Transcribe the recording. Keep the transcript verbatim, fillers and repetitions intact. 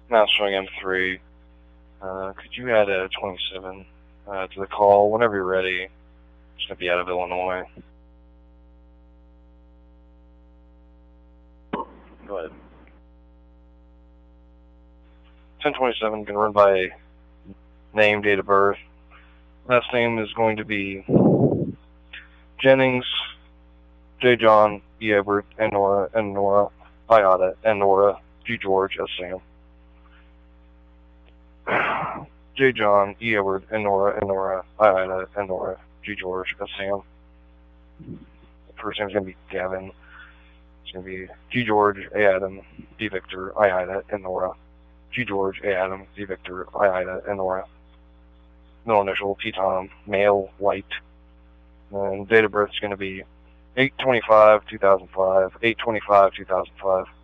Now showing M three. Uh, could you add a twenty-seven uh, to the call whenever you're ready? It's going to be out of Illinois. Go ahead. ten twenty-seven can run by name, date of birth. Last name is going to be Jennings, J. John, E. Edward, N. Nora, N. Nora, I. Ada, N. Nora, G. George, S. Sam. J. John, E. Edward, N. Nora, N. Nora, I. Ada, N. Nora, G. George, S. Sam. The first name is going to be Gavin. It's going to be G. George, A. Adam, D. Victor, I. Ida, N. Nora, G. George, A. Adam, D. Victor, I. Ida, N. Nora. Middle initial, T. Tom, male, white. And date of birth is going to be eight twenty-five two thousand five, eight twenty-five two thousand five.